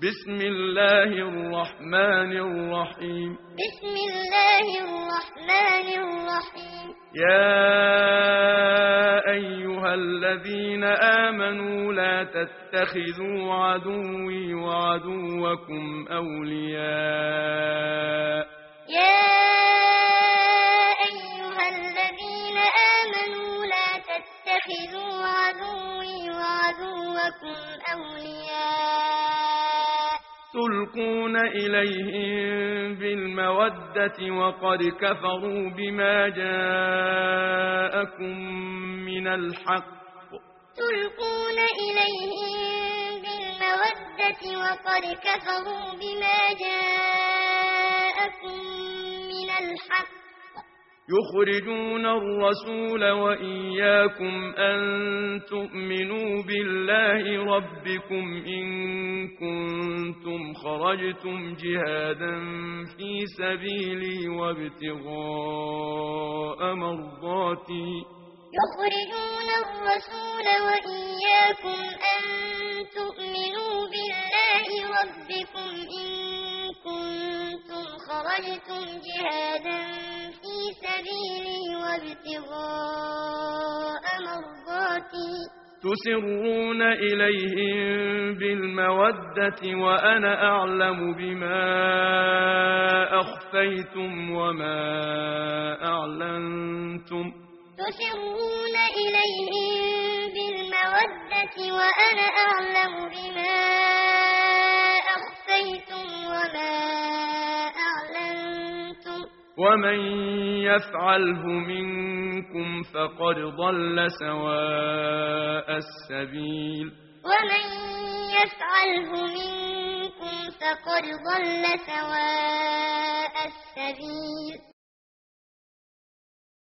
بسم الله الرحمن الرحيم. بسم الله الرحمن الرحيم. يا أيها الذين آمنوا لا تتخذوا عدوي وعدوكم أولياء. يا أيها الذين آمنوا لا تتخذوا عدوي وعدوكم أولياء تلقون إليهم بالمودة وقد كفروا بما جاءكم من الحق. تلقون إليهم بالمودة وقد كفروا بما جاءكم من الحق. يخرجون الرسول وإياكم أن تؤمنوا بالله ربكم إن كنتم خرجتم جهادا في سبيلي وابتغاء مرضاتي. يخرجون الرسول وإياكم أن تؤمنوا بالله ربكم إن كنتم خرجتم جهادا في سبيلي وابتغاء مرضاتي. تسرون إليهم بالمودة وأنا أعلم بما أخفيتم وما أعلنتم. تسرون إليهم بالمودة وأنا أعلم بما أخفيتم وما أعلنتم. ومن يفعله منكم فقد ضل سواء السبيل. ومن يفعله منكم فقد ضل سواء السبيل.